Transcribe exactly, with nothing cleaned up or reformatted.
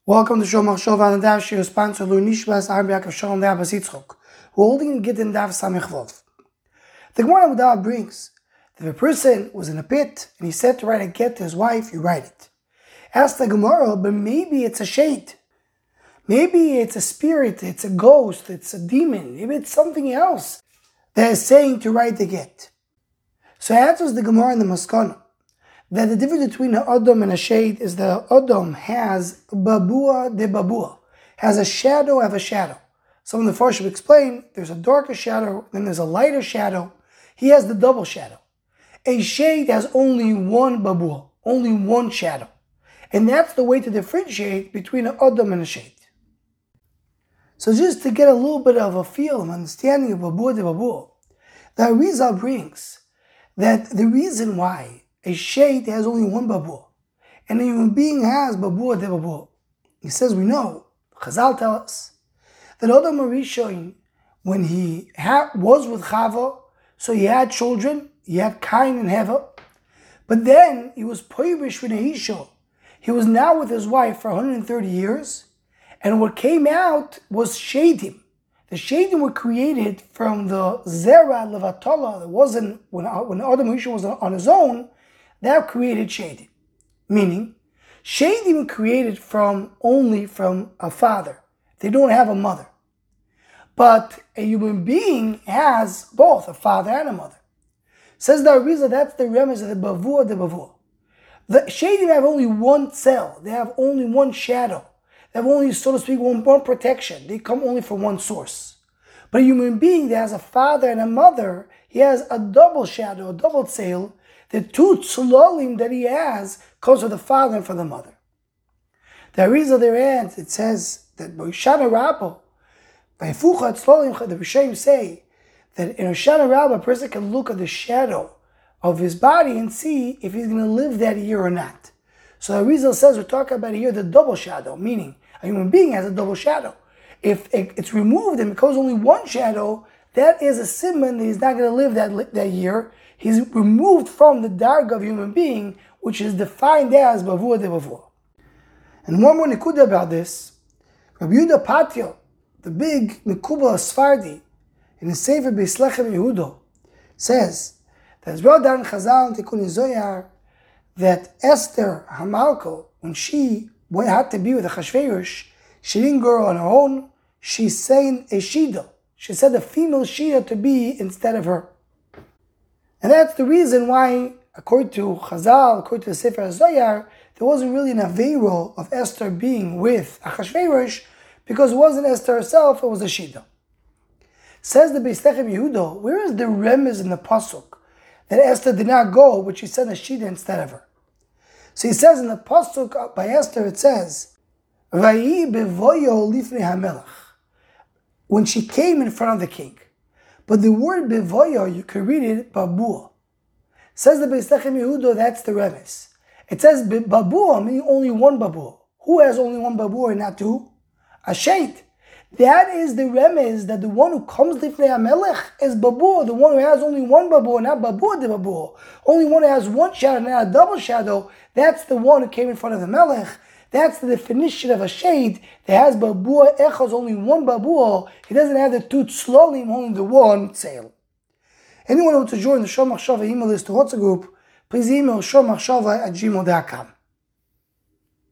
Welcome to Shomach Shova and Daf Shir, sponsor Lu Nishbas Arbiak of Shalom Daf Basitzchok. We're holding Gittin Daf Samech Vov. The Gemara Udah brings that if a person was in a pit and he said to write a get to his wife, you write it. Ask the Gemara, but maybe it's a shade. Maybe it's a spirit, it's a ghost, it's a demon, maybe it's something else that is saying to write the get. So answers the Gemara in the Maskana that the difference between an Adam and a shade is that Adam has babua de babua, has a shadow of a shadow. Some of the Farshim explain there's a darker shadow, then there's a lighter shadow. He has the double shadow. A shade has only one babua, only one shadow. And that's the way to differentiate between an Adam and a shade. So just to get a little bit of a feel, of understanding of babua de babua, the Arizal brings that the reason why a shade has only one babua, and a human being has babua de babua. He says we know, Chazal tell us, that Adam HaRishon, when he ha- was with Chava, so he had children, he had Cain and Heva, but then he was poirish with Nehisho. He was now with his wife for one hundred thirty years, and what came out was shadim. The shadim were created from the Zera Levatala that wasn't, when, when Adam HaRishon was on his own, that created shadim. Meaning, shadim were created from only from a father. They don't have a mother. But a human being has both a father and a mother. Says the Arizal, that's the remez of the bavua de bavua. The shadim have only one cell. They have only one shadow. They have only, so to speak, one, one protection. They come only from one source. But a human being that has a father and a mother, he has a double shadow, a double tzeil. The two tzlolim that he has comes from the father and from the mother. The Arizal there ends, it says that by Hoshana Rabbah, by Fucha tzlolim, the Rishonim say that in Hoshana Rabbah, a person can look at the shadow of his body and see if he's going to live that year or not. So the Arizal says we're talking about here the double shadow, meaning a human being has a double shadow. If it's removed and becomes only one shadow, that is a simon that he's not going to live that, that year. He's removed from the darga of human being, which is defined as bavua de bavua. And one more nikuda about this, Rabbi Yehuda Patio, the big Mekuba Sfardi, in the Sefer Beis Lechem Yehudo, says that as well down in Chazal and Tikkun Zohar, that Esther Hamalko, when she had to be with Achashverosh, she didn't go on her own. She sang a shida. She said a female shida to be instead of her. And that's the reason why, according to Chazal, according to the Sefer Zohar, there wasn't really an aveiro of Esther being with Achashverosh, because it wasn't Esther herself, it was a shida. Says the Beis Lechem Yehudo, where is the remez in the pasuk that Esther did not go, but she sent a shida instead of her? So he says in the pasuk by Esther, it says, Vayi bevoyo lifnei hamelach, when she came in front of the king. But the word bevoyo, you can read it babua. Says the Beis Lechem Yehudo, that's the remez. It says babua, meaning only one babua. Who has only one babua and not two? A shade. That is the remez that the one who comes lifnei hamelech is babua, the one who has only one babua, not babua de babua. Only one who has one shadow, not a double shadow. That's the one who came in front of the melech. That's the definition of a shade that has babua echos, only one babua. He doesn't have the two tzlolim, only the one tzeil. Anyone who wants to join the Shomach Shova email list to WhatsApp group, please email shomachshova at gmail dot com.